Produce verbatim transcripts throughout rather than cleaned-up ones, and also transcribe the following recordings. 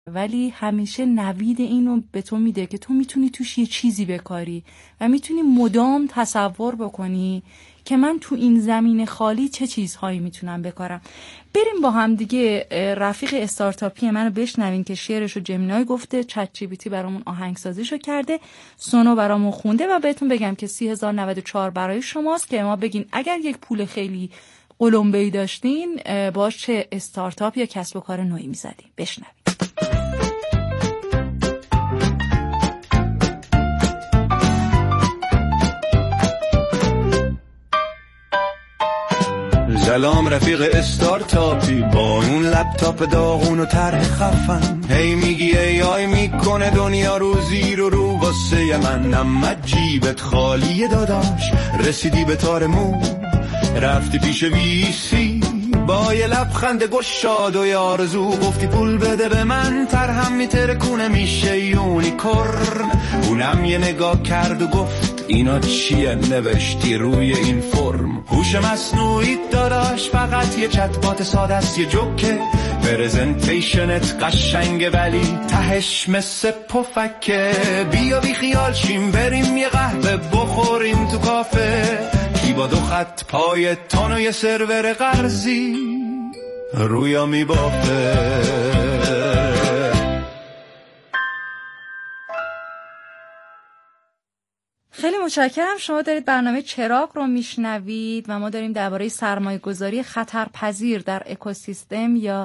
ولی همیشه نوید اینو به تو میده که تو میتونی توش یه چیزی بکاری و میتونی مدام تصور بکنی که من تو این زمین خالی چه چیزهایی میتونم بکارم. بریم با هم دیگه رفیق استارتاپی منو بشنوین که شعرشو جمینای گفته، چت جی پی تی برامون آهنگسازیشو کرده، سونو برامون خونده و بهتون بگم که سی هزار و نود و چهار برای شماست که ما بگین اگر یک پول خیلی قلمبه‌ای داشتین باش چه استارتاپ یا کسب و کار نوعی میزدین. بشنوین. سلام رفیق استارتاپی با اون لپتاپ داغون و طرح خفن، هی میگی ای آی میکنه دنیا رو زیر و رو واسه من، اما جیبت خالیه داداش، رسیدی به تار مو رفتی پیش ویسی با یه لبخند گشاد و یارزو، گفتی پول بده به من طرحم میترکونه میشه یونیکورن، اونم یه نگاه کرد و گفت اینا چیه نوشتی روی این فرم؟ هوش مصنوعی داداش فقط یه چتبات ساده است، یه جوکه پرزنتیشنت قشنگه ولی تهش مثل پفکه، بیا بی خیال شیم بریم یه قهوه بخوریم تو کافه، کی با دو خط پای تون و یه سرور قرضی رویا میبافه. خیلی متشکرم. شما دارید برنامه چراغ رو میشنوید و ما داریم درباره سرمایه‌گذاری خطرپذیر در اکوسیستم یا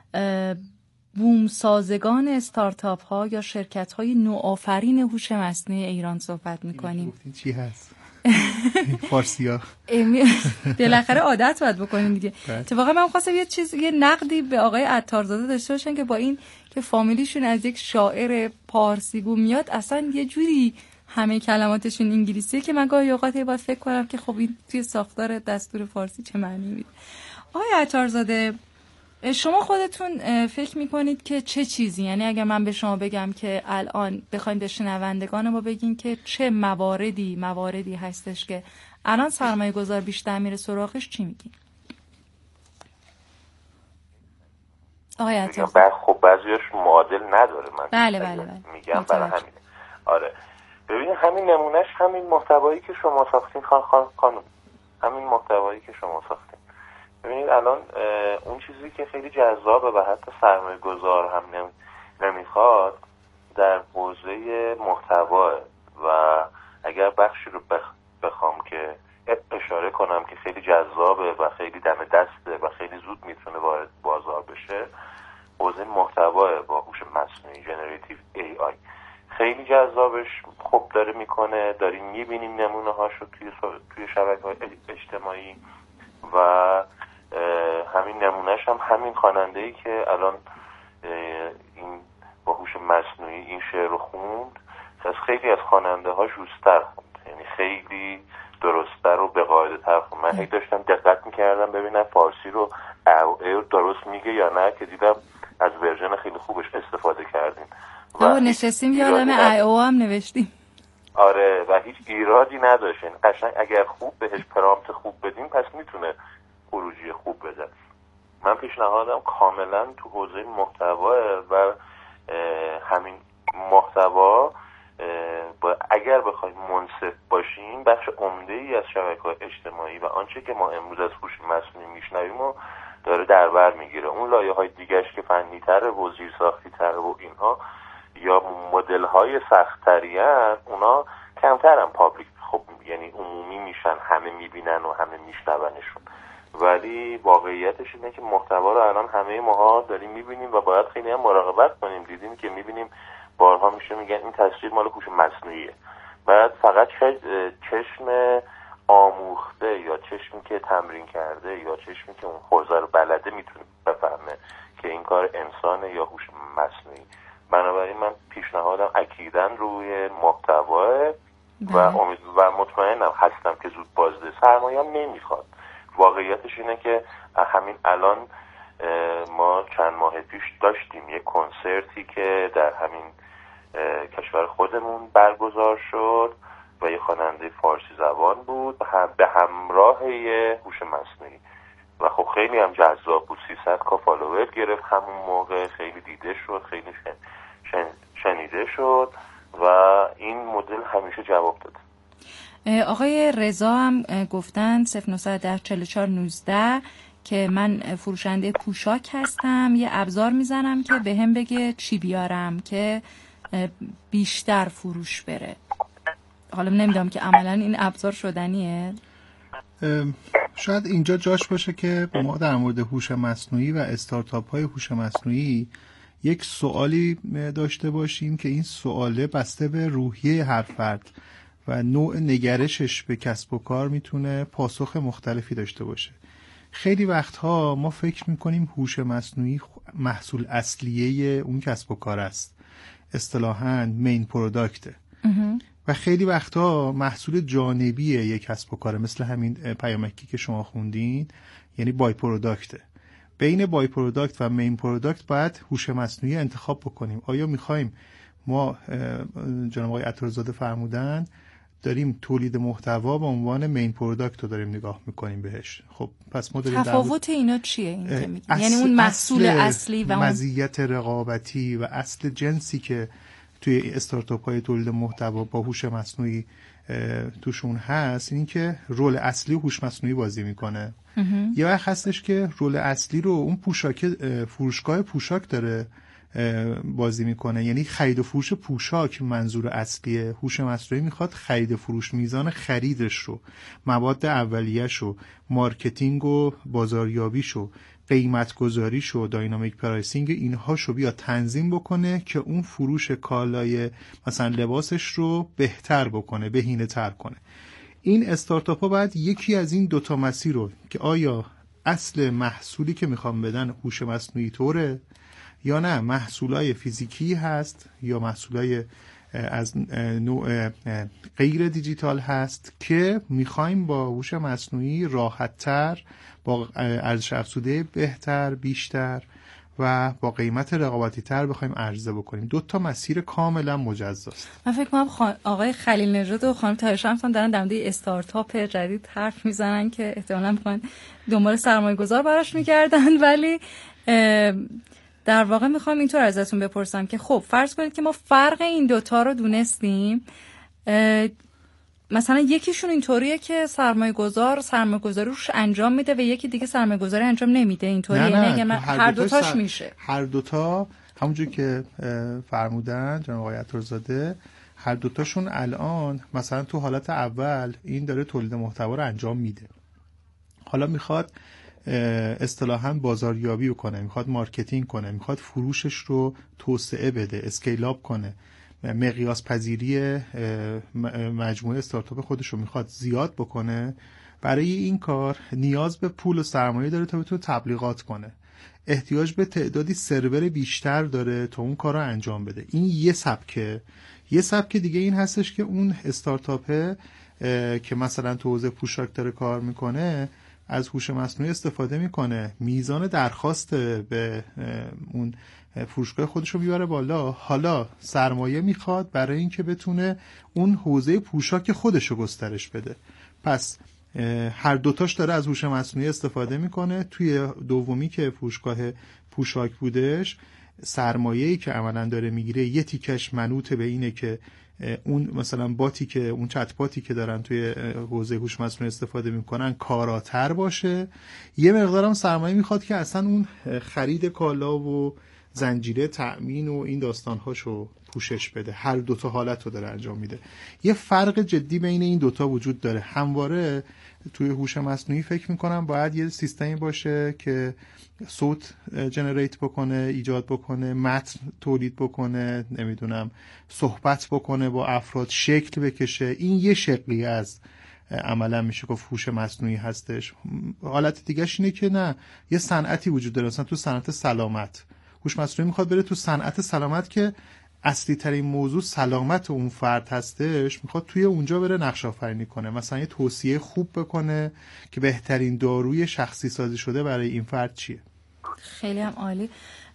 بومسازگان استارتاپ ها یا شرکت های نوآفرین هوش مصنوعی ایران صحبت میکنیم. چی هست؟ فارسیا بالاخره عادت باید بکنیم دیگه. اتفاقا من خواستم یه چیز یه نقدی به آقای عطارزاده داشته باشن که با این که فامیلیشون از یک شاعر پارسیگو میاد اصلا یه جوری همه کلماتشون انگلیسیه که من گاهی اوقات باید فکر کنم که خب این توی ساختار دستور فارسی چه معنی میده. آقای عطارزاده شما خودتون فکر میکنید که چه چیزی، یعنی اگر من به شما بگم که الان بخواید به شنوندگان ما بگین که چه مواردی مواردی هستش که الان سرمایه گذار بیشتر میره سراغش، چی میگین؟ آقای عطارزاده خب بعضیش معادل نداره. من بله بله بله میگم برای همین. آره ببینید همین نمونهش همین محتوایی که شما ساختین خان خان خانم همین محتوایی که شما ساختین. ببینید الان اون چیزی که خیلی جذابه و حتی سرمایه گذار هم نمیخواد در حوزه محتوا و اگر بخشی رو بخوام که اشاره کنم که خیلی جذابه و خیلی دم دسته و خیلی زود میتونه وارد بازار بشه، حوزه محتوا با هوش مصنوعی جنراتیو ای آی خیلی جذابش خب داره میکنه، داریم میبینیم نمونه هاشو توی توی شبکه‌های اجتماعی و همین نمونهش هم همین خواننده‌ای که الان این با هوش مصنوعی این شعر رو خوند از خیلی از خواننده ها جوستر خوند، یعنی خیلی درست‌تر و به قاعده تر خوند. من هی داشتم دقت میکردم ببینم فارسی رو او درست میگه یا نه که دیدم از ورژن خیلی خوبش استفاده کردیم و نشستیم یادم ای او هم نوشتیم. آره و هیچ ایرادی نداشت، قشنگ اگر خوب بهش پرامپت خوب بدیم پس میتونه خروجی خوب بده. من پیشنهادم کاملا تو حوزه محتوا و همین محتوا با اگر بخوایم منصف باشیم بخش عمده‌ای از شبکه‌های اجتماعی و آنچه که ما امروز از هوش مصنوعی میشنویم و داره در بر میگیره، اون لایه‌های دیگه‌اش که فنی‌تره و زیرساختی‌تره و اینها یا مدل‌های سخت‌ترین اونا کمترن پابلیک خب یعنی عمومی میشن، همه میبینن و همه میشنونشون، ولی واقعیتش اینه که محتوا رو الان همه ماها داریم میبینیم و باید خیلی هم مراقبت کنیم. دیدیم که میبینیم بارها میشه میگن این تصویر مال هوش مصنوعیه، بعد فقط چشم آموخته یا چشمی که تمرین کرده یا چشمی که اون حوزه رو بلده میتونه بفهمه که این کار انسانه یا هوش مصنوعی. بنابراین من پیشنهادم اکیداً روی محتوا و امید و مطمئنم هستم که زود بازده سرمایه هم نمیخواد. واقعیتش اینه که همین الان ما چند ماه پیش داشتیم یک کنسرتی که در همین کشور خودمون برگزار شد و یه خواننده فارسی زبان بود به همراه یه هوش مصنوعی و خب خیلی هم جذاب بود. سیصد کا فالوور گرفت همون موقع، خیلی دیده شد، خیلی شن... شن... شنیده شد و این مدل همیشه جواب داد. آقای رضا هم گفتن صفر نهصد ده چهل و چهار نوزده که من فروشنده پوشاک هستم، یه ابزار میزنم که به هم بگه چی بیارم که بیشتر فروش بره. حالا نمیدونم که عملا این ابزار شدنیه. شاید اینجا جاش باشه که ما در مورد هوش مصنوعی و استارتاپ های هوش مصنوعی یک سوالی داشته باشیم که این سواله بسته به روحیه هر فرد و نوع نگرشش به کسب و کار میتونه پاسخ مختلفی داشته باشه. خیلی وقتها ما فکر میکنیم هوش مصنوعی محصول اصلیه اون کسب و کار است، اصطلاحاً مین پروداکته و خیلی وقتها محصول جانبی یک کسب و کار، مثل همین پیامکی که شما خوندین، یعنی بای پروداکته. بین بای پروداکت و مین پروداکت باید هوش مصنوعی انتخاب بکنیم. آیا میخوایم ما، جناب آقای عطارزاده فرمودن، داریم تولید محتوا به عنوان مین پروداکت رو داریم نگاه میکنیم بهش؟ خب پس ما داریم تفاوت اینا چیه این که میگیم؟ یعنی اون محصول اصل اصلی و مزیت رقابتی و اصل جنسی که توی استارتاپ های تولید محتوا با هوش مصنوعی توشون هست، این که رول اصلی هوش مصنوعی بازی میکنه. یه وقت هستش که رول اصلی رو اون پوشاک، فروشگاه پوشاک داره بازی میکنه، یعنی خرید و فروش پوشاک منظور اصلیه. هوش مصنوعی میخواد خرید و فروش، میزان خریدش رو، مواد اولیه‌ش رو، مارکتینگ و بازاریابیش رو، قیمت گذاریش رو، داینامیک پرایسینگ اینهاش رو بیا تنظیم بکنه که اون فروش کالای مثلا لباسش رو بهتر بکنه، بهینه تر کنه. این استارتاپ ها باید یکی از این دوتا مسیر رو که آیا اصل محصولی که میخوام بدن هوش مصنوعی طوره یا نه محصولای فیزیکی هست یا محصولای از نوع غیر دیجیتال هست که میخوایم با هوش مصنوعی راحت‌تر، با ارزش افزوده بهتر، بیشتر و با قیمت رقابتی تر بخوایم عرضه بکنیم. دو تا مسیر کاملا مجزاست. من فکر کنم خان... آقای خلیل نژاد و خانم طاهره شمس هم دارن در مورد استارتاپ جدید حرف میزنن که احتمالاً میخوان دنبال سرمایه‌گذار براش میگردن، ولی در واقع میخوام اینطور ازتون بپرسم که خب فرض کنید که ما فرق این دوتا رو دونستیم، مثلا یکیشون اینطوریه که سرمایه گذار سرمایه گذاری روش انجام میده و یکی دیگه سرمایه گذاری انجام نمیده، اینطوریه؟ نه نه، هر, هر دوتاش دوتاش میشه. هر دوتا همونجور که فرمودن جناب آقای عطارزاده، هر دوتاشون الان مثلا تو حالت اول این داره تولید محتوا رو انجام میده، حالا میخواد اصطلاحاً بازاریابی کنه، میخواد مارکتینگ کنه، میخواد فروشش رو توسعه بده، اسکیل اپ کنه، مقیاس پذیری مجموعه استارتاپ خودش رو میخواد زیاد بکنه. برای این کار نیاز به پول و سرمایه داره تا بتونه تبلیغات کنه، احتیاج به تعدادی سرور بیشتر داره تا اون کار رو انجام بده. این یه سبکه. یه سبک دیگه این هستش که اون استارتاپه که مثلا تو حوزه پوشاک داره کار میکنه از هوش مصنوعی استفاده میکنه، میزان درخواست به اون فروشگاه خودش رو بیاره بالا، حالا سرمایه میخواد برای اینکه بتونه اون حوزه پوشاک خودش رو گسترش بده. پس هر دوتاش داره از هوش مصنوعی استفاده میکنه. توی دومی که فروشگاه پوشاک بودش، سرمایه‌ای که عملاً داره میگیره یه تیکش منوط به اینه که اون مثلا باتی که اون چت باتی که دارن توی حوزه هوش مصنوعی استفاده میکنن کاراتر باشه، یه مقدارم سرمایه میخواد که اصلا اون خرید کالا و زنجیره تأمین و این داستانهاشو پوشش بده. هر دوتا حالت رو داره انجام میده. یه فرق جدی بین این دوتا وجود داره. همواره توی هوش مصنوعی فکر میکنم باید یه سیستمی باشه که صوت جنریت بکنه، ایجاد بکنه، متن تولید بکنه، نمیدونم صحبت بکنه با افراد، شکل بکشه. این یه شکلی از عملا میشه گفت هوش مصنوعی هستش. حالت دیگه‌ش اینه که نه، یه صنعتی وجود داره. مثلا تو صنعت سلامت هوش مصنوعی میخواد بره تو صنعت سلامت که اصلی ترین موضوع سلامت اون فرد هستش، میخواد توی اونجا بره نقش آفرینی کنه، مثلا یه توصیه خوب بکنه که بهترین داروی شخصی سازی شده برای این فرد چیه. خیلی هم عالی.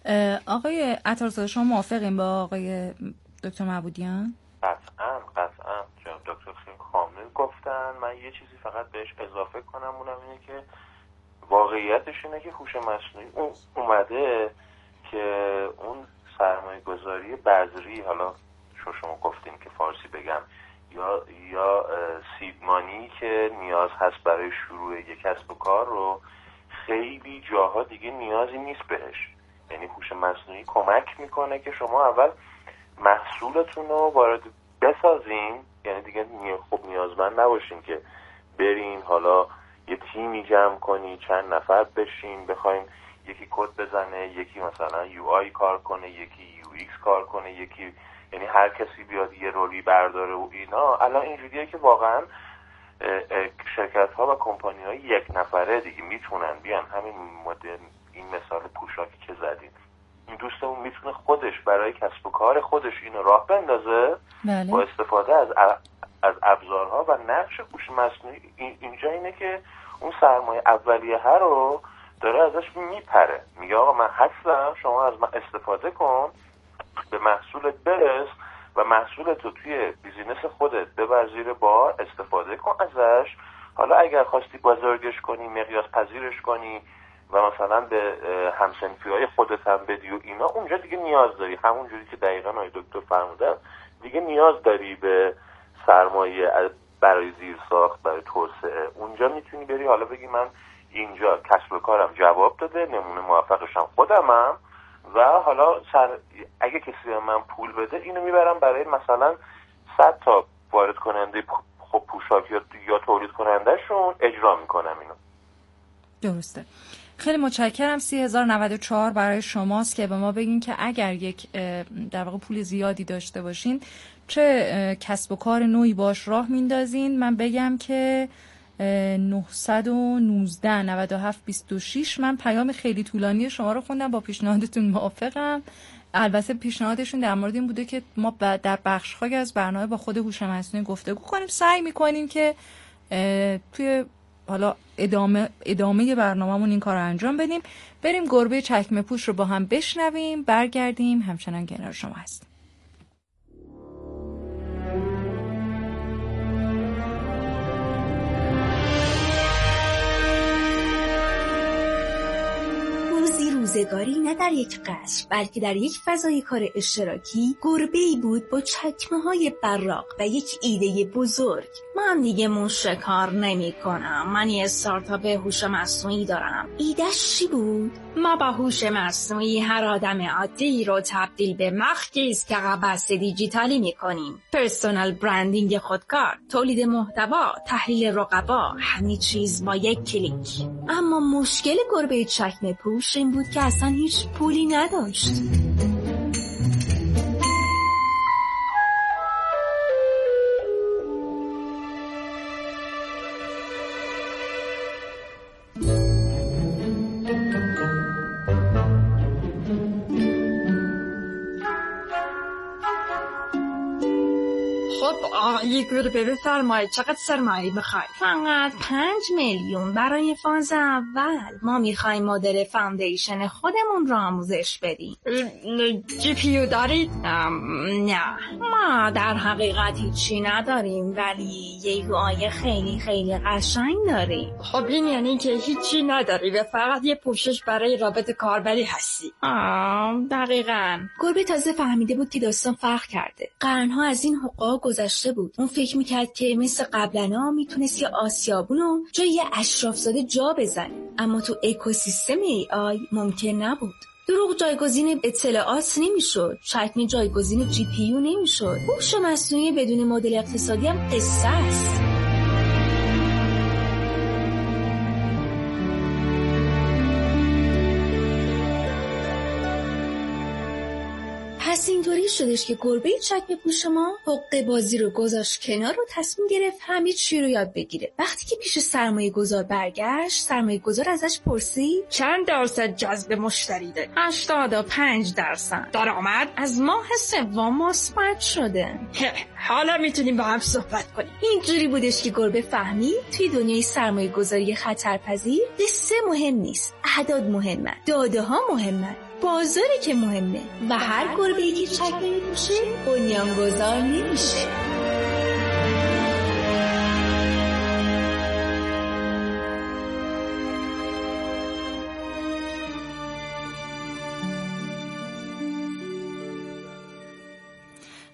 آقای عطارزاده شما موافقین با آقای دکتر معبودیان؟ قطعاً قطعاً جناب دکتر خیلی کامل گفتن. من یه چیزی فقط بهش اضافه کنم، اونم اینه که واقعیتش اینه که هوش مصنوعی اون اومده که اون سرمایه گذاری بذری، حالا شو شما گفتین که فارسی بگم، یا یا سیدمانی که نیاز هست برای شروع یک کسب و کار رو خیلی جاها دیگه نیازی نیست بهش. یعنی هوش مصنوعی کمک میکنه که شما اول محصولتون رو وارد بسازین، یعنی دیگه خب نیازمند نباشین که برین حالا یه تیمی جمع کنی، چند نفر بشین بخواین یکی کد بزنه، یکی مثلا یو آی کار کنه، یکی یو ایکس کار کنه، یکی، یعنی هر کسی بیاد یه رولی برداره و اینا. الان اینجوریه که واقعا شرکت ها و کمپانی های یک نفره دیگه میتونن بیان همین مدل، این مثال پوشاکی که زدیم، این دوستمون میتونه خودش برای کسب و کار خودش اینو راه بندازه. بله. با استفاده از از ابزارها و نقش هوش مصنوعی اینجا اینه که اون سرمایه اولیه ها رو داره ازش میپره، میگه آقا من هستم، شما از من استفاده کن، به محصولت برس و محصولت رو توی بیزینس خودت ببر زیر بار، استفاده کن ازش. حالا اگر خواستی بازارگش کنی، مقیاس پذیرش کنی و مثلا به همسنفی‌های خودت هم بدی و اینا، اونجا دیگه نیاز داری، همون جوری که دقیقاً آقای دکتر فرمودن، دیگه نیاز داری به سرمایه برای زیر ساخت، برای توسعه. اونجا میتونی بری حالا بگی من اینجا کسب و کارم جواب داده، نمونه موفقشم خودمم، و حالا سر اگه کسی به من پول بده اینو میبرم برای مثلا صد تا وارد کننده خب پوشاک یا, یا تولید کنندهشون اجرا میکنم اینو. درسته. خیلی متشکرم. سی هزار و نود و چهار برای شماست که به ما بگین که اگر یک در واقع پول زیادی داشته باشین چه کسب و کار نوعی باش راه میندازین. من بگم که نهصد و نوزده نود و هفت بیست و شش. من پیام خیلی طولانی شما رو خوندم، با پیشنهادتون موافقم. البته پیشنهادشون در مورد این بوده که ما در بخش‌های از برنامه با خود هوش مصنوعی گفتگو کنیم. سعی می‌کنیم که توی حالا ادامه ادامه برنامه‌مون این کار رو انجام بدیم. بریم گربه چکمه پوش رو با هم بشنویم، برگردیم همچنان کنار شما هستیم. روزگاری نه در یک قصر بلکه در یک فضای کار اشتراکی، گربه‌ای بود با چکمه‌های براق و یک ایده بزرگ. من دیگه موش شکار نمی‌کنم، من یه استارتاپ هوش مصنوعی دارم. ایده‌ش چی بود؟ ما با هوش مصنوعی هر آدم عادی رو تبدیل به مخکی است که قبض دیجیتالی می‌کنیم. پرسونال برندینگ خودکار، تولید محتوا، تحلیل رقبا، همه چیز با یک کلیک. اما مشکل گربه چکمه پوش این بود که اصلا هیچ پولی نداشت. آقای گربه بفرمایید چقدر سرمایه میخواید؟ فقط پنج میلیون برای فاز اول. ما میخوایم مدل فاندیشن خودمون رو آموزش بدیم. جی پی یو دارید؟ نه، ما در حقیقت هیچی نداریم، ولی یه یو آی خیلی خیلی قشنگ داریم. خب این یعنی که هیچی نداری و فقط یه پوشش برای رابط کاربری هستی. آه دقیقاً. گربه تازه فهمیده بود که داستان فرق کرده. قرنها از این حقوق گذشته بود. اون فکر میکرد که مثل قبلنا میتونست یه آسیابونو جای یه اشرافزاده جا بزنه، اما تو اکوسیستم ای آی ممکن نبود. دروغ جایگزین اطلاعات نمیشد، چکمه جایگزین جی پی یو نمیشد. هوش مصنوعی بدون مدل اقتصادی هم قصه است. پس اینطوری شدش که گربه چکمه پوش ما حق بازی رو گذاشت کنار و تصمیم گرفت همه چی رو یاد بگیره. وقتی که پیش سرمایه گذار برگشت، سرمایه گذار ازش پرسید چند درصد جذب مشتری ده؟ هشتاد و پنج درصد. درآمد از ماه سوم مثبت شده. حالا میتونیم با هم صحبت کنیم. اینجوری بودش که گربه فهمید توی دنیای سرمایه گذاری خطرپذیر قصه مهم نیست، اعداد مهمه، داده ها مهمه، بازاری که مهمه و هر گربه‌ای که چکمه میپوشه بنیانگذار نمیشه.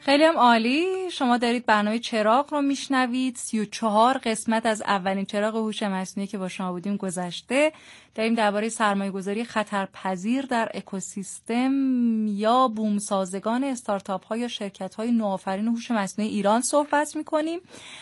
خیلی هم عالی. شما دارید برنامه چراغ رو میشنوید. سی و چهار قسمت از اولین چراغ هوش مصنوعی که با شما بودیم گذشته. داریم درباره سرمایه‌گذاری خطرپذیر در اکوسیستم یا بومسازگان استارتاپ ها یا شرکت های نوآفرین هوش مصنوعی ایران صحبت میکنیم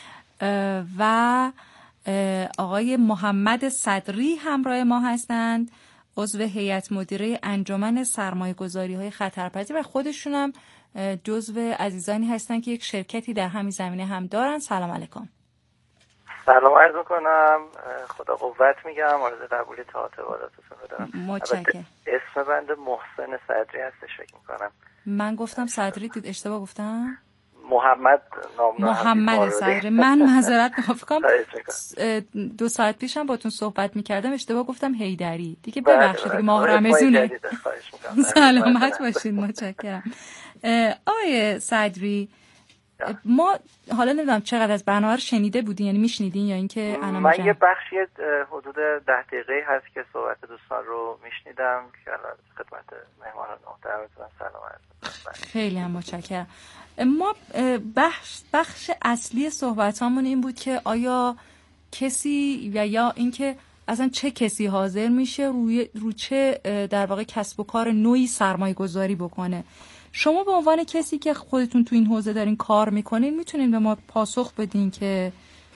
و آقای محمد صدری همراه ما هستند، عضو هیئت مدیره انجمن سرمایه‌گذاری‌های خطرپذیر و خودشون هم جزو عزیزانی هستن که یک شرکتی در همین زمینه هم دارن. سلام علیکم. سلام عرض میکنم، خدا قوت میگم، آرزوی قبول اطاعت عباداتتون رو دارم. متشکرم. اسم بنده محسن صدری هستش فکر میکنم. من گفتم صدری، دید اشتباه گفتم؟ محمد نام محمد صدری. من معذرت میخوام، دو ساعت پیشم باتون صحبت میکردم اشتباه گفتم حیدری دیگه، ببخشید دیگه ماه رمضونه. سلامت باشید. متشکرم. آقای صدری، ما حالا نمیدونم چقدر از برنامه رو شنیده بودین، یعنی میشنیدین یا اینکه انا من یه بخشی حدود ده دقیقه هست که صحبت دوستان رو میشنیدم که الان خدمت مهمانان محترمتون سلام عرض. خیلی هم متشکرم. ما بخش بخش اصلی صحبتامون این بود که آیا کسی یا یا اینکه اصلا چه کسی حاضر میشه روی رو چه در واقع کسب و کار نوعی سرمایه گذاری بکنه. شما به عنوان کسی که خودتون تو این حوزه دارین کار میکنین میتونین به ما پاسخ بدین که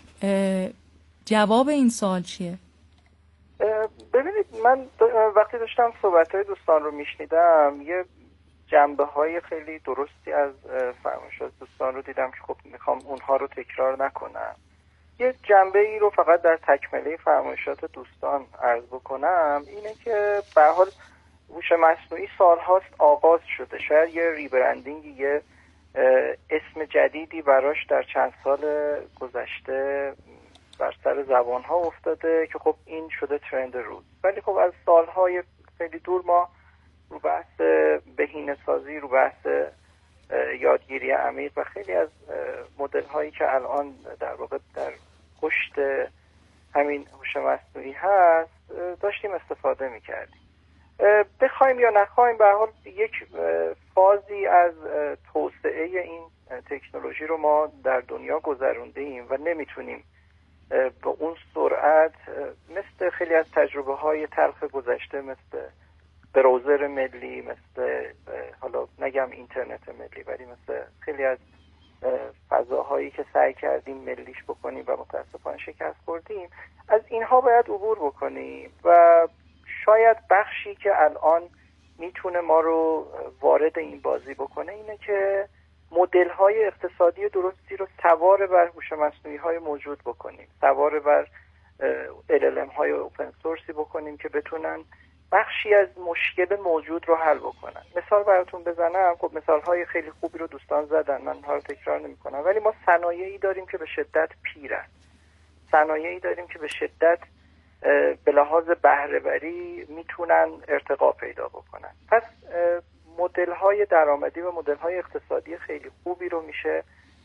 جواب این سوال چیه؟ ببینید، من وقتی داشتم صحبت‌های دوستان رو میشنیدم یه جنبه های خیلی درستی از فرمایشات دوستان رو دیدم که خب میخوام اونها رو تکرار نکنم. یه جنبه ای رو فقط در تکمله فرمایشات دوستان عرض بکنم، اینه که به هر حال هوش مصنوعی سالهاست آغاز شده. شاید یه ریبرندینگ، یه اسم جدیدی براش در چند سال گذشته بر سر زبان ها افتاده که خب این شده ترند روز، ولی خب از سالهای خیلی دور ما رو بحث بهینه‌سازی، رو بحث یادگیری عمیق و خیلی از مدل هایی که الان در واقع در پشت همین هوش مصنوعی هست داشتیم استفاده میکردیم. بخوایم یا نخوایم به هر حال یک فازی از توسعه این تکنولوژی رو ما در دنیا گذرونده ایم و نمیتونیم به اون سرعت مثل خیلی از تجربه های تلخ گذشته، مثل براوزر ملی، مثل حالا نگم اینترنت ملی، ولی مثل خیلی از فضاهایی که سعی کردیم ملیش بکنیم و متاسفانه شکست خوردیم، از اینها باید عبور بکنیم و شاید بخشی که الان میتونه ما رو وارد این بازی بکنه اینه که مدل‌های اقتصادی درستی رو سوار بر هوش مصنوعی‌های موجود بکنیم، سوار بر ال ال ام های اوپن سورسی بکنیم که بتونن بخشی از مشکل موجود رو حل بکنن. مثال براتون بزنم، خب مثال‌های خیلی خوبی رو دوستان زدن، من اونها رو تکرار نمی‌کنم، ولی ما صنایعی داریم که به شدت پیرن، صنایعی داریم که به شدت به لحاظ بهره‌وری میتونن ارتقا پیدا بکنن. پس مدل‌های درآمدی و مدل‌های اقتصادی خیلی خوبی رو میشه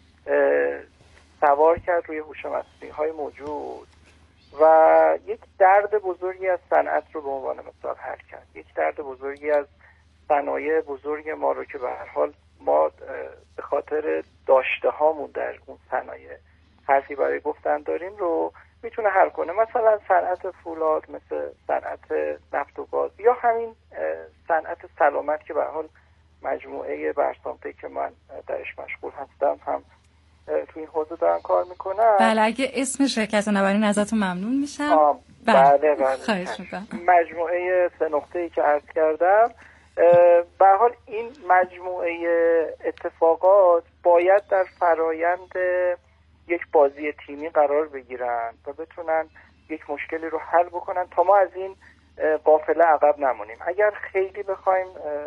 سوار کرد روی هوش مصنوعی‌های موجود و یک درد بزرگی از صنعت رو به عنوان مثال حل کرد. یک درد بزرگی از صنایع بزرگ ما رو که به هر حال ما به خاطر داشته هامون در اون صنایع حرفی برای گفتن داریم رو میتونه حل کنه. مثلا صنعت فولاد، مثل صنعت نفت و گاز، یا همین صنعت سلامت که به هر حال مجموعه برسامته که من درش مشغول هستم هم تو این حوزه دارن کار میکنن. بله، اگه اسم شرکت نبرین ازتون ممنون میشم. بله بله خواهش میکنم. مجموعه سه نقطه‌ای که عرض کردم، به هر حال این مجموعه اتفاقات باید در فرایند یک بازی تیمی قرار بگیرن و بتونن یک مشکلی رو حل بکنن تا ما از این قافله عقب نمونیم. اگر خیلی بخوایم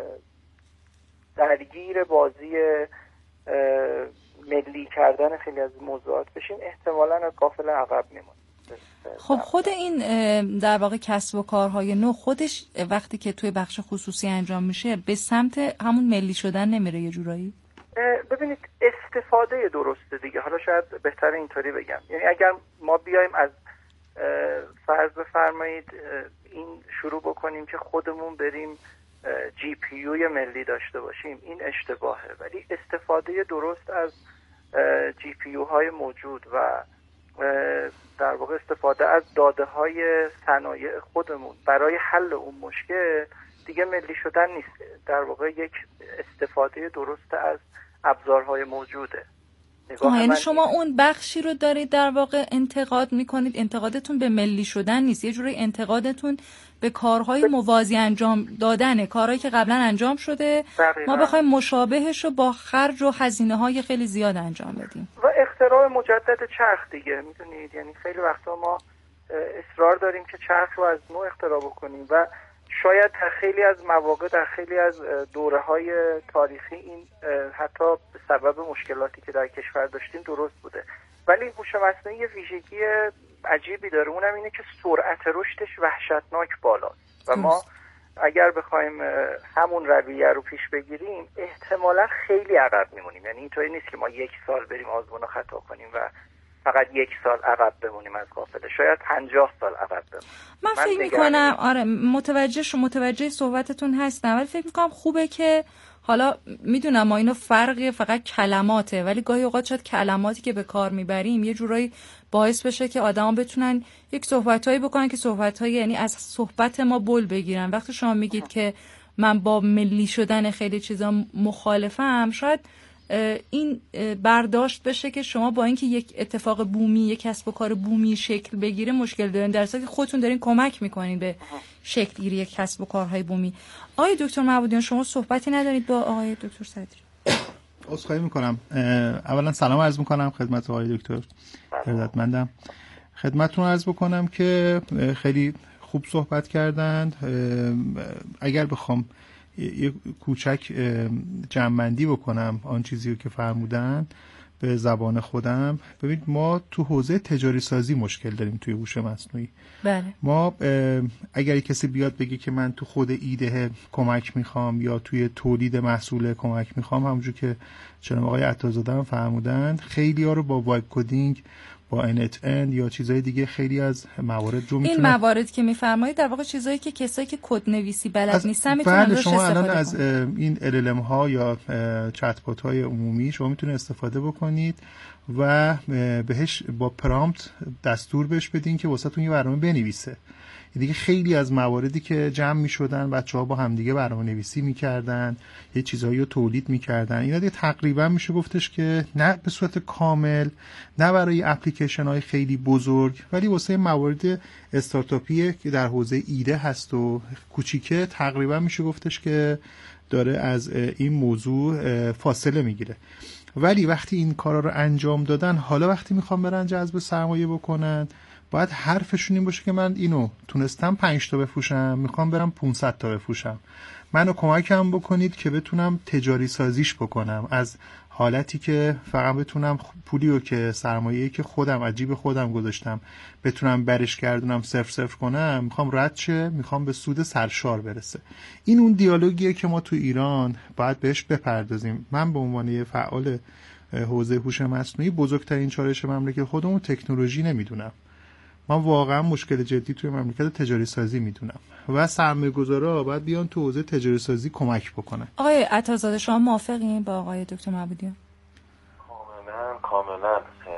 درگیر بازی ملی کردن خیلی از موضوعات بشیم، احتمالاً از قافله عقب میمونیم. خب خود این در واقع کسب و کارهای نو خودش وقتی که توی بخش خصوصی انجام میشه به سمت همون ملی شدن نمیره یه جورایی؟ ببینید، استفاده درسته دیگه. حالا شاید بهتر اینطوری بگم، یعنی اگر ما بیایم از فرض بفرمایید این شروع بکنیم که خودمون بریم جی پی یو ملی داشته باشیم این اشتباهه، ولی استفاده درست از جی پی یو های موجود و در واقع استفاده از داده های صنایع خودمون برای حل اون مشکل دیگه ملی شدن نیست، در واقع یک استفاده درست از ابزارهای موجوده. یعنی شما اون بخشی رو دارید در واقع انتقاد میکنید، انتقادتون به ملی شدن نیست، یه جوری انتقادتون به کارهای موازی انجام دادنه، کارهایی که قبلا انجام شده دقیقا. ما بخوایم مشابهش رو با خرج و هزینه های خیلی زیاد انجام بدیم و اختراع مجدد چرخ دیگه، میدونید یعنی خیلی وقتا ما اصرار داریم که چرخ رو از نو اختراع بکنیم و شاید در خیلی از مواقع در خیلی از دوره‌های تاریخی این حتی به سبب مشکلاتی که در کشور داشتیم درست بوده، ولی هوش مصنوعی یه ویژگی عجیبی داره، اونم اینه که سرعت رشدش وحشتناک بالاست و ما اگر بخوایم همون رویه رو پیش بگیریم احتمالا خیلی عقب میمونیم. یعنی اینطوری نیست که ما یک سال بریم آزمون رو خطا کنیم و فقط یک سال عقب بمونیم از قافله، شاید پنجاه سال عقب بمونیم. من, من فکر میکنم آره متوجه شو متوجه صحبتتون هستم، ولی فکر میکنم خوبه که حالا میدونم ما اینو فرق فقط کلماته، ولی گاهی اوقات شاید کلماتی که به کار میبریم یه جورایی باعث بشه که آدما بتونن یک صحبتایی بکنن که صحبتایی یعنی از صحبت ما بول بگیرن. وقتی شما میگید که من با ملی شدن خیلی چیزا مخالفم، شاید این برداشت بشه که شما با اینکه یک اتفاق بومی، یک کسب و کار بومی شکل بگیره مشکل دارین، در حالی که خودتون دارین کمک میکنین به شکل گیری یک کسب و کارهای بومی. آقای دکتر معبودیان شما صحبتی ندارید با آقای دکتر صدری؟ عذرخواهی میکنم. اولا سلام عرض میکنم خدمت آقای دکتر ارادتمندم. خدمتتون عرض بکنم که خیلی خوب صحبت کردند. اگر بخوام یه کوچک جمع‌بندی بکنم آن چیزی که فرمودن به زبان خودم، ببینید ما تو حوزه تجاری سازی مشکل داریم توی هوش مصنوعی. بله. ما اگر کسی بیاد بگه که من تو خود ایده کمک میخوام یا توی تولید محصول کمک میخوام، همونجور که جناب آقای عطارزاده هم فرمودن، خیلی ها رو با وایب کدینگ، با ان اچ ان یا چیزهای دیگه خیلی از موارد رو میتونن، این موارد که میفرمایید در واقع چیزایی که کسایی که کد نویسی بلد نیستن میتونن روش استفاده کنن. شما الان از این ال ال ام ها یا چت بات های عمومی شما میتونید استفاده بکنید و بهش با پرامپت دستور بهش بدین که واسهتون یه برنامه بنویسه. دیگه خیلی از مواردی که جمع می‌شدن بچه‌ها با هم دیگه برنامه‌نویسی می‌کردن، یه چیزایی رو تولید می‌کردن، اینا دیگه تقریبا میشه گفتش که نه به صورت کامل، نه برای اپلیکیشن‌های خیلی بزرگ، ولی واسه موارد استارتاپی که در حوزه ایده هست و کوچیکه، تقریبا میشه گفتش که داره از این موضوع فاصله میگیره. ولی وقتی این کارا رو انجام دادن، حالا وقتی میخوام برن جذب سرمایه بکنن، باید حرفشون این باشه که من اینو تونستم پنج تا بفروشم، میخوام برم پانصد تا بفروشم، منو کمکم بکنید که بتونم تجاری سازیش بکنم، از حالتی که فقط بتونم پولی رو که سرمایه‌ای که خودم از جیب خودم گذاشتم بتونم برش گردونم صفر صفر کنم، میخوام رد شه، میخوام به سود سرشار برسه. این اون دیالوگیه که ما تو ایران باید بهش بپردازیم. من به عنوان یه فعال حوزه هوش مصنوعی بزرگترین چالش مملکت خودمون تکنولوژی نمیدونم. من واقعا مشکل جدی توی مملکت تجاری سازی میدونم و سرمایه‌گذارا باید بیان تو حوزه تجاری سازی کمک بکنن. آقای عطارزاده شما موافقین با آقای دکتر معبودیان؟ کاملا کاملا.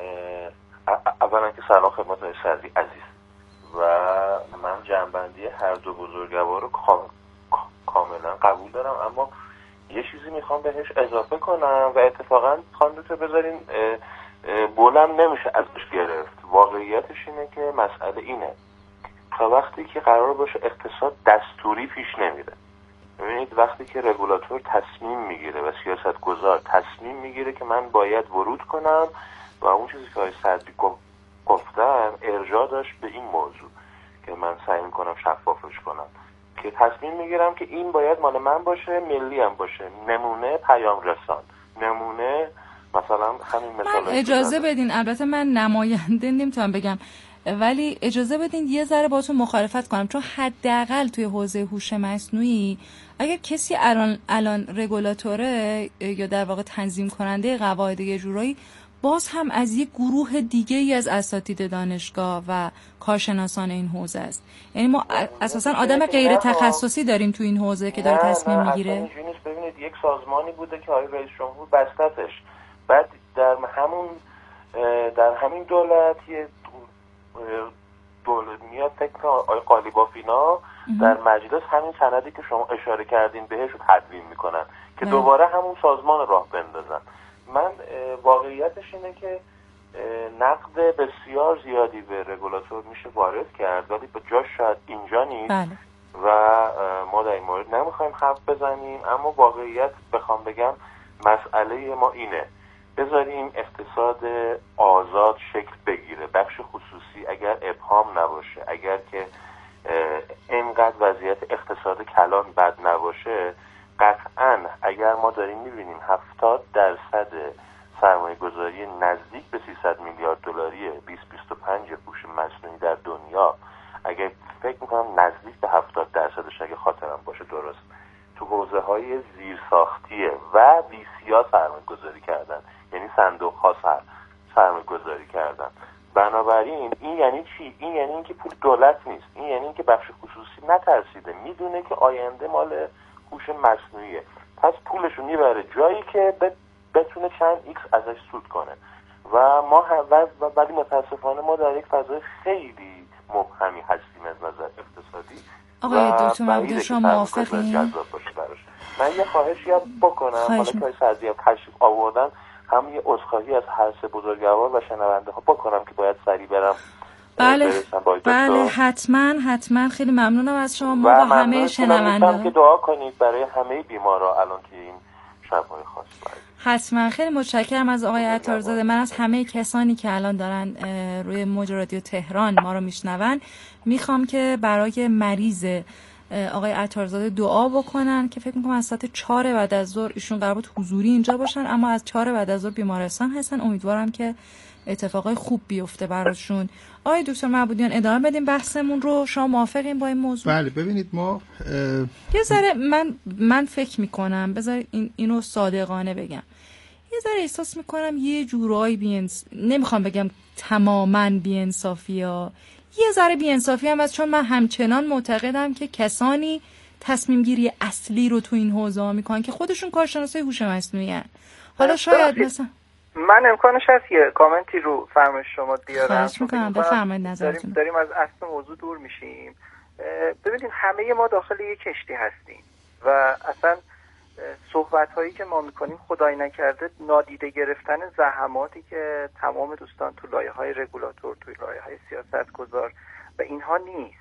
اولا که سلام خدمت آقای صدری عزیز و من جنبندی هر دو بزرگوار رو کاملا قبول دارم، اما یه چیزی میخوام بهش اضافه کنم و اتفاقا خواندتو بذارین بولم نمیشه ازش گرفت. واقعیتش اینه که مسئله اینه تا وقتی که قرار باشه اقتصاد دستوری پیش نمیره. ببینید وقتی که رگولاتور تصمیم میگیره و سیاست گذار تصمیم میگیره که من باید ورود کنم و اون چیزی که آقای صدری گفتن ارجاع داشت به این موضوع که من سعی میکنم شفافش کنم، که تصمیم میگیرم که این باید مال من باشه، ملی هم باشه، نمونه پیام رسان، نمونه مثلا همین مثلا. من اجازه بدین، البته من نماینده نمیتونم بگم، ولی اجازه بدین یه ذره باهاتون مخالفت کنم، چون حداقل توی حوزه هوش مصنوعی اگر کسی الان الان رگولاتوره یا در واقع تنظیم کننده قواعد یه جورایی باز هم از یک گروه دیگه ای از اساتید دانشگاه و کارشناسان این حوزه است. یعنی ما اساسا آدم غیر تخصصی داریم تو این حوزه که داره تصمیم میگیره. نه نه ببینید یک سازمانی بوده که آقای رئیس جمهور بستتش، بعد در همون در همین دولت یه دولت میاد فکر کنم آقای قالیبافینا در مجلس همین سندی که شما اشاره کردین بهش رو تدوین میکنن که دوباره همون سازمان راه بندازن. من واقعیتش اینه که نقد بسیار زیادی به رگولاتور میشه وارد کرد، ولی به جاش شاید اینجا نیست. بله. و ما در این مورد نمیخوایم حرف بزنیم، اما واقعیت بخوام بگم مسئله ما اینه بذاریم اقتصاد آزاد شکل بگیره، بخش خصوصی اگر ابهام نباشه، اگر که اینقدر وضعیت اقتصاد کلان بد نباشه، قطعاً اگر ما داریم میبینیم هفتاد درصد سرمایه گذاری نزدیک به سیصد میلیارد دلاری بیست تا بیست و پنج هوش مصنوعی در دنیا، اگر فکر میکنم نزدیک به هفتاد درصدش اگه خاطرم باشه درست تو حوزه های زیرساختیه و ویسیا سرمایه گذاری کردن، یعنی صندوق ها سر سرمایه گذاری کردن. بنابراین این یعنی چی؟ این یعنی اینکه پول دولت نیست، این یعنی اینکه بخش خصوصی نترسیده، میدونه که آینده مال هوش مصنوعیه، پس پولشو میبره جایی که بتونه چند ایکس ازش سود کنه. و ما ولی متاسفانه ما در یک فضای خیلی مبهمی هستیم از نظر اقتصادی. آقای دکتر مبودی شما موافقین؟ من یه خواهشی بکنم، حالا که سعدی تشریف آوردن، هم یه عذرخواهی از هر سه بزرگوار و شنونده ها بکنم که باید سریع برم. بله بله حتما حتما، خیلی ممنونم از شما. ما با همه شنونده ها که دعا کنید برای همه بیمارا الان که این شب‌های خاص باید. حتما خیلی متشکرم از آقای عطارزاده. من از همه کسانی که الان دارن روی موج رادیو تهران ما رو میشنون میخوام که برای مریض آقای عطارزاده دعا بکنن که فکر میکنم از ساعت چهار بعد از ظهر ایشون قرار بود حضوری اینجا باشن، اما از چهار بعد از ظهر بیمارستان هستن. امیدوارم که اتفاقای خوب بیفته براشون. آقای دکتر معبودیان ادامه بدیم بحثمون رو. شما موافقین با این موضوع؟ بله ببینید ما یه ذره من من فکر میکنم بذار این اینو صادقانه بگم، یه ذره احساس میکنم یه جورایی بی‌انص... نمیخوام بگم تماماً بی‌انصافی ها، یه ذره بی‌انصافی هم هست، چون من همچنان معتقدم که کسانی تصمیم گیری اصلی رو تو این حوزه ها میکنن که خودشون کارشناسای هوش مصنوعی هستن. حالا شاید مثلا من امکانش هست یه کامنتی رو فرمایش شما بیارم. خواهش میکنم بفرمایید نظرتون. داریم, داریم از اصل موضوع دور میشیم. ببینید همه ما داخل یک کشتی هستیم و اصلا صحبت هایی که ما میکنیم خدای نکرده نادیده گرفتن زحماتی که تمام دوستان تو لایه های رگولاتور، تو لایه های سیاست گذار و اینها نیست.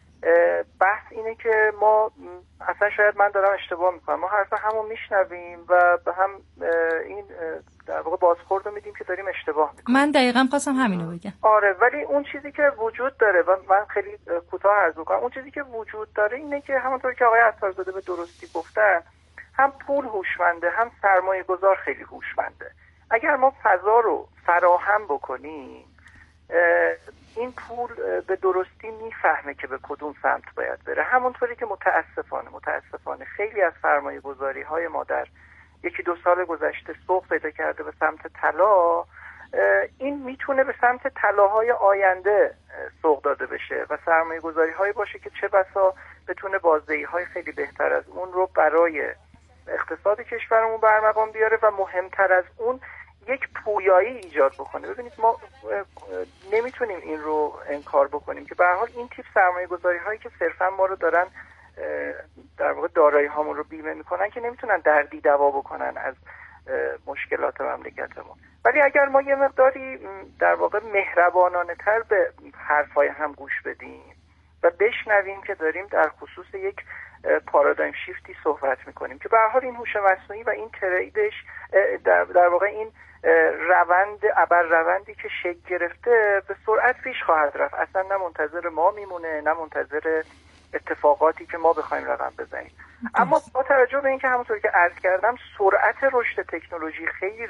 بحث اینه که ما اصلا شاید من دارم اشتباه میکنم، ما حرف همون میشنویم و به هم این در واقع بازخورد رو میدیم که داریم اشتباه میکنیم. من دقیقاً خواستم همینو بگم. آره، ولی اون چیزی که وجود داره و من خیلی کوتاه عرض میکنم، اون چیزی که وجود داره اینه که همونطور که آقای عطارزاده به درستی گفتن، هم پول هوشمنده هم سرمایه گذار خیلی هوشمنده. اگر ما فضا رو فراهم بکنیم، این پول به درستی میفهمه که به کدوم سمت باید بره. همونطوری که متاسفانه متاسفانه خیلی از سرمایه گذاری های ما در یکی دو سال گذشته سوق پیدا کرده به سمت طلا، این میتونه به سمت طلاهای آینده سوق داده بشه و سرمایه گذاری هایی باشه که چه بسا بتونه بازدهی های خیلی بهتر از اون رو برای اقتصاد کشورمون برمقام بیاره و مهمتر از اون یک پویایی ایجاد بکنه. ببینید ما نمیتونیم این رو انکار بکنیم که به هر حال این تیپ سرمایه گذاری هایی که صرفا ما رو دارن در واقع دارایی هامون رو بیمه میکنن که نمیتونن دردی دوا بکنن از مشکلات مملکتمون. ولی اگر ما یه مقداری در واقع مهربانانه تر به حرفای هم گوش بدیم و بشنویم که داریم در خصوص یک پارادایم شیفتی صحبت میکنیم که به هر حال این هوش مصنوعی و این تریدش در, در واقع این روند ابر روندی که شکل گرفته به سرعت پیش خواهد رفت، اصلا نه منتظر ما میمونه نه منتظر اتفاقاتی که ما بخوایم رقم بزنیم. اما با توجه به اینکه همونطور که عرض کردم سرعت رشد تکنولوژی خیلی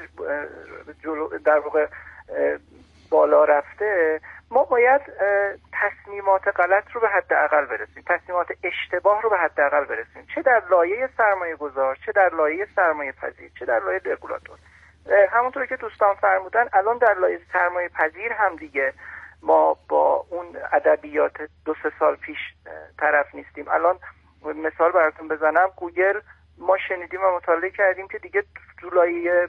در واقع بالا رفته، ما باید تصمیمات غلط رو به حداقل برسیم، تصمیمات اشتباه رو به حداقل برسیم، چه در لایه سرمایه گذار، چه در لایه سرمایه پذیر، چه در لایه رگولاتور. همونطور که دوستان فرمودن الان در لایحه سرمایه پذیر هم دیگه ما با اون ادبیات دو سه سال پیش طرف نیستیم. الان مثال براتون بزنم، گوگل ما شنیدیم و مطالعه کردیم که دیگه تو لایحه